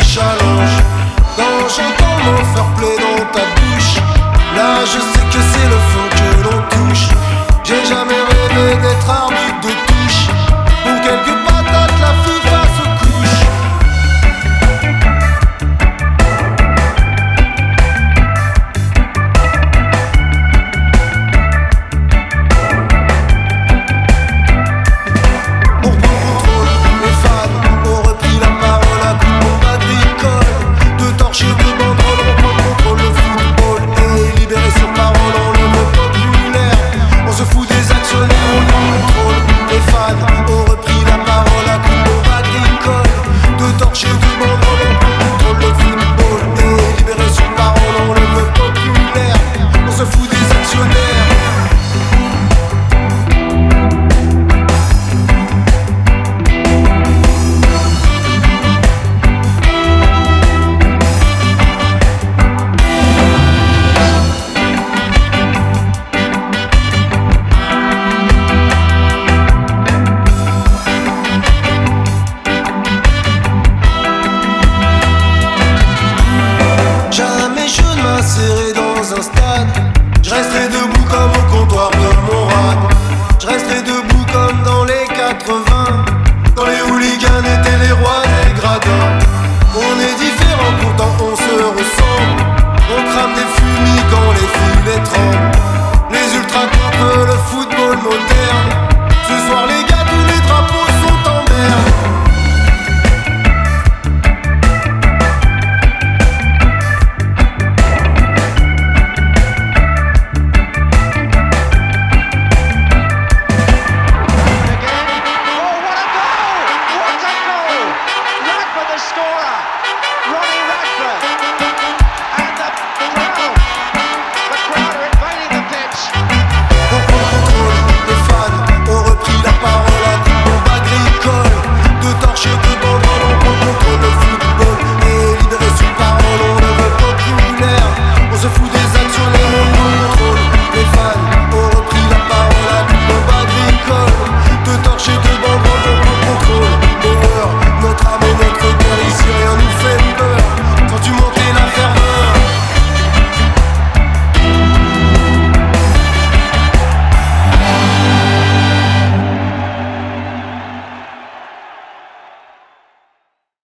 challenge. Quand j'entends mon fair play dans ta bouche, là je sais que c'est le fond que l'on touche. J'ai jamais rêvé d'être arbitre de touche. Pour quelques patates la FIFA se couche. Pour prendre contrôle, les fans ont repris la parole à coups de bombe agricole. De torches et de banderoles, on prend le contrôle, le football est libéré sur parole, on le veut populaire. On se fout des actionnaires, on prend le contrôle. Les fans ont repris la parole à coups de bombe agricole. De torches et de banderoles, on prend le contrôle, le football est libéré sur parole, on le veut populaire. On se fout des actionnaires. Jamais je ne m'insérerai dans un stade. Je resterai debout comme au comptoir de mon rap. Je resterai debout comme dans les 80, quand les hooligans étaient les rois des gradins. On est différents, pourtant on se ressemble. On crame des fumis quand les filets tremblent. Les ultras contre le football moderne. Ce soir les gars, tous les drapeaux sont en merde. What a goal! What a goal! Right for the scorer.